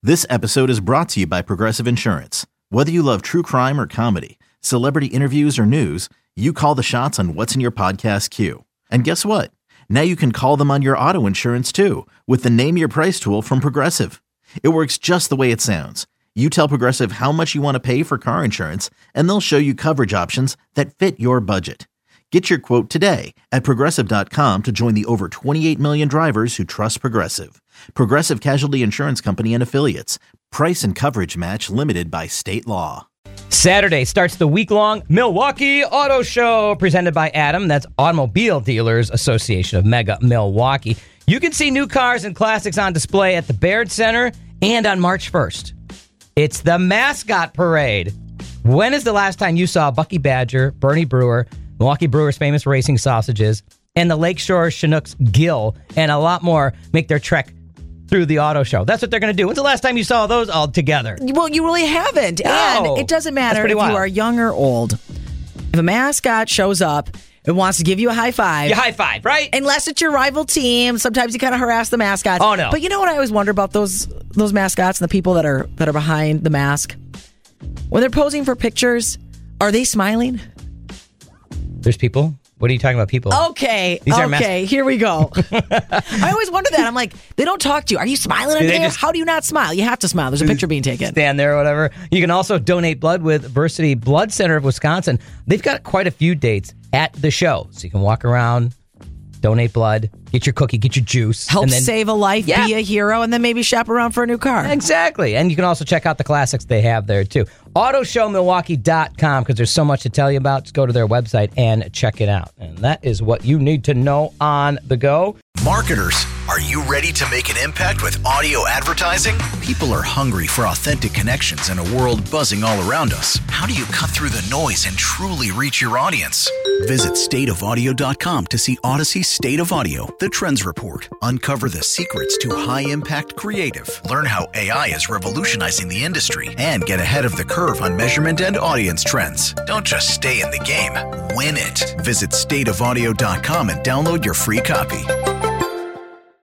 This episode is brought to you by Progressive Insurance. Whether you love true crime or comedy, celebrity interviews or news, you call the shots on what's in your podcast queue. And guess what? Now you can call them on your auto insurance too with the Name Your Price tool from Progressive. It works just the way it sounds. You tell Progressive how much you want to pay for car insurance, and they'll show you coverage options that fit your budget. Get your quote today at Progressive.com to join the over 28 million drivers who trust Progressive. Progressive Casualty Insurance Company and Affiliates. Price and coverage match limited by state law. Saturday starts the week-long Milwaukee Auto Show presented by Adam. That's Automobile Dealers Association of Mega Milwaukee. You can see new cars and classics on display at the Baird Center and on March 1st. It's the Mascot Parade. When is the last time you saw Bucky Badger, Bernie Brewer, Milwaukee Brewers' famous racing sausages, and the Lakeshore Chinooks Gill, and a lot more make their trek through the auto show? That's what they're going to do. When's the last time you saw those all together? Well, you really haven't. No. And it doesn't matter if you are young or old. If a mascot shows up and wants to give you a high five. You high five, right? Unless it's your rival team. Sometimes you kind of harass the mascots. Oh, no. But you know what I always wonder about those mascots and the people that are behind the mask? When they're posing for pictures, are they smiling? There's people? What are you talking about, people? Okay, here we go. I always wonder that. I'm like, they don't talk to you. Are you smiling in there? How do you not smile? You have to smile. There's a picture being taken. Stand there or whatever. You can also donate blood with Versity Blood Center of Wisconsin. They've got quite a few dates at the show. So you can walk around, donate blood, get your cookie, get your juice. Help save a life, be a hero, and then maybe shop around for a new car. Exactly. And you can also check out the classics they have there, too. AutoShowMilwaukee.com, because there's so much to tell you about. Just go to their website and check it out. And that is what you need to know on the go. Marketers, are you ready to make an impact with audio advertising? People are hungry for authentic connections in a world buzzing all around us. How do you cut through the noise and truly reach your audience? Visit stateofaudio.com to see Odyssey State of Audio, the Trends Report. Uncover the secrets to high-impact creative. Learn how AI is revolutionizing the industry and get ahead of the curve on measurement and audience trends. Don't just stay in the game, win it. Visit stateofaudio.com and download your free copy.